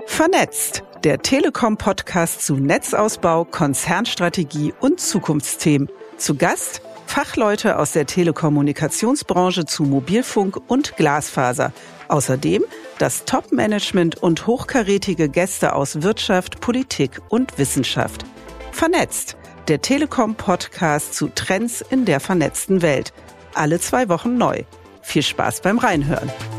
Vernetzt, der Telekom-Podcast zu Netzausbau, Konzernstrategie und Zukunftsthemen. Zu Gast Fachleute aus der Telekommunikationsbranche zu Mobilfunk und Glasfaser. Außerdem das Top-Management und hochkarätige Gäste aus Wirtschaft, Politik und Wissenschaft. Vernetzt, der Telekom-Podcast zu Trends in der vernetzten Welt. Alle 2 Wochen neu. Viel Spaß beim Reinhören.